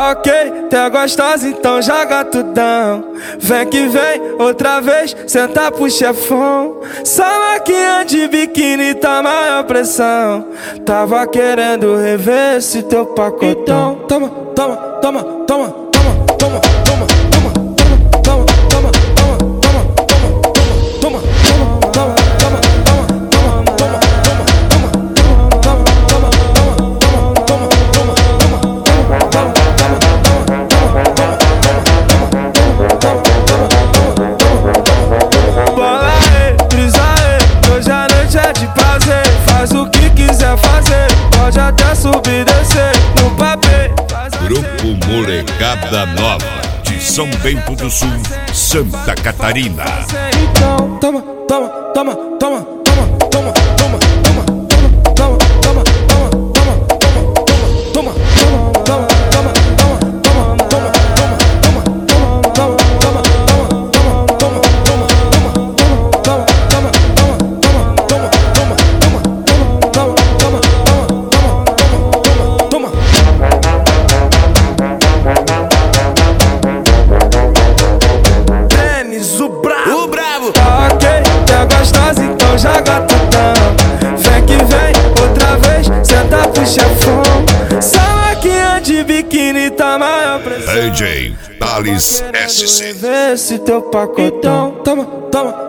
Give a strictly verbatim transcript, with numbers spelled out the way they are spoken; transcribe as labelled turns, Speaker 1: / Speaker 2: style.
Speaker 1: Tá ok, tá gostosa, então joga tudão. Vem que vem, outra vez, senta pro chefão. Salaquinha de biquíni tá maior pressão. Tava querendo rever esse teu pacotão. Toma, toma, toma, toma, toma, toma, toma, toma, toma, toma, toma, toma, toma, toma, toma, toma, bola aí, brisa aí, hoje a noite é de prazer. Faz o que quiser fazer, pode até subir e descer no papel.
Speaker 2: Grupo Molecada Nova, de São Bento do Sul, Santa Catarina.
Speaker 1: Então, toma, toma, toma, toma, toma, toma, toma, toma, toma, toma, toma, toma, toma, joga tudão. Vem que vem, outra vez, senta pro chefão. Salaquinha de biquíni tá maior pressão.
Speaker 2: D J Thales S C.
Speaker 1: Vê esse teu pacotão. Toma, toma.